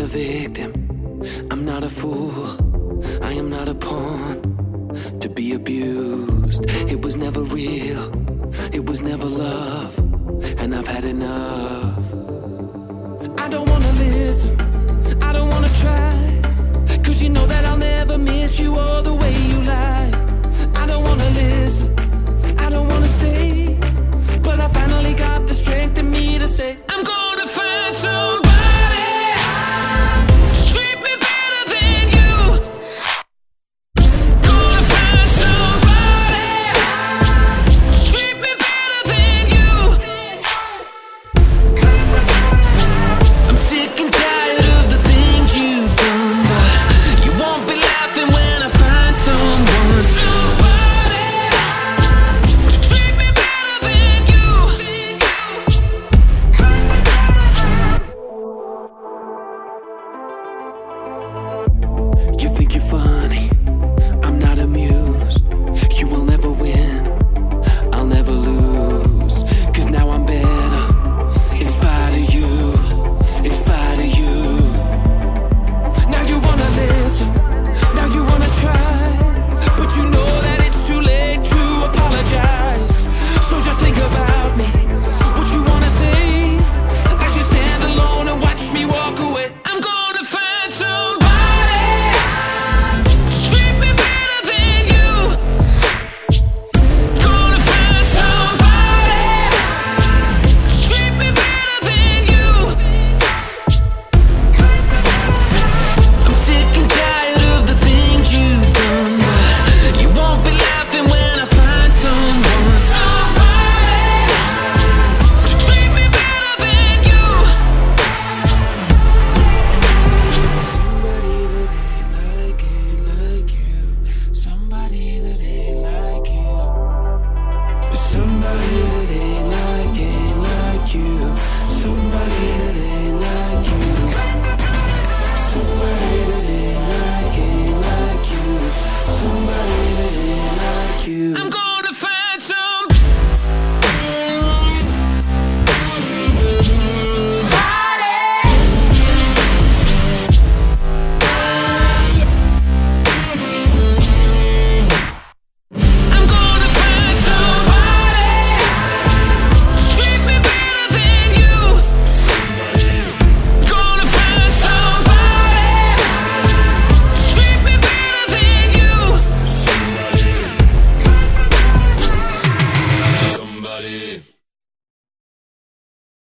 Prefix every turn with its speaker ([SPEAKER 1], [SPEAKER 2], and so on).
[SPEAKER 1] victim, I'm not a fool, I am not a pawn to be abused. It was never real, it was never love, and I've had enough. I don't wanna listen, I don't wanna try, 'cause you know that I'll never miss you all the way you lie. I don't wanna listen, I don't wanna stay, but I finally got the strength in me to say I'm going